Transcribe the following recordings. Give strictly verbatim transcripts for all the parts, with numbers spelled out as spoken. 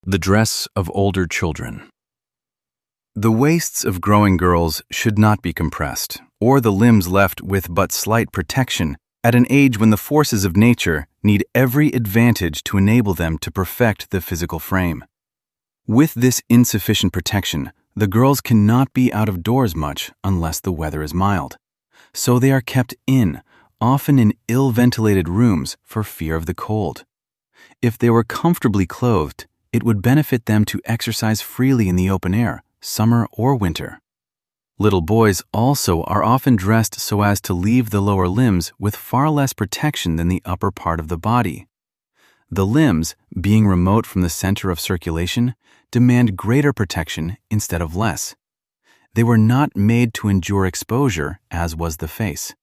The dress of older children. The waists of growing girls should not be compressed, or the limbs left with but slight protection at an age when the forces of nature need every advantage to enable them to perfect the physical frame. With this insufficient protection, the girls cannot be out of doors much unless the weather is mild. So they are kept in, often in ill-ventilated rooms for fear of the cold. If they were comfortably clothed, it would benefit them to exercise freely in the open air, summer or winter. Little boys also are often dressed so as to leave the lower limbs with far less protection than the upper part of the body. The limbs, being remote from the center of circulation, demand greater protection instead of less. They were not made to endure exposure, as was the face.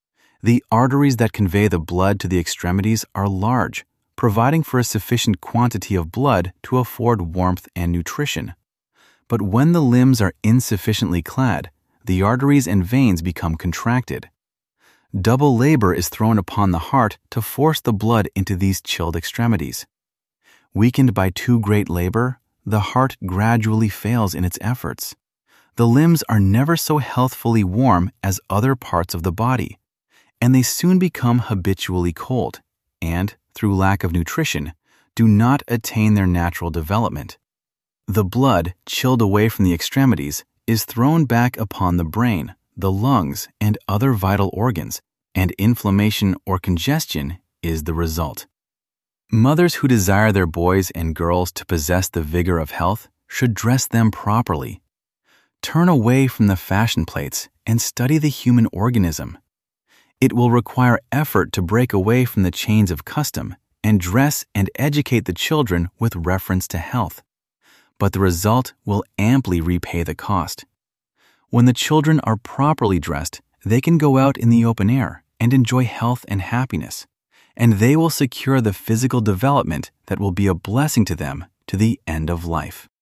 The arteries that convey the blood to the extremities are large, providing for a sufficient quantity of blood to afford warmth and nutrition. But when the limbs are insufficiently clad, the arteries and veins become contracted. Double labor is thrown upon the heart to force the blood into these chilled extremities. Weakened by too great labor, the heart gradually fails in its efforts. The limbs are never so healthfully warm as other parts of the body, and they soon become habitually cold, and, through lack of nutrition, do not attain their natural development. The blood, chilled away from the extremities, is thrown back upon the brain, the lungs, and other vital organs, and inflammation or congestion is the result. Mothers who desire their boys and girls to possess the vigor of health should dress them properly. Turn away from the fashion plates and study the human organism. It will require effort to break away from the chains of custom and dress and educate the children with reference to health. But the result will amply repay the cost. When the children are properly dressed, they can go out in the open air and enjoy health and happiness, and they will secure the physical development that will be a blessing to them to the end of life.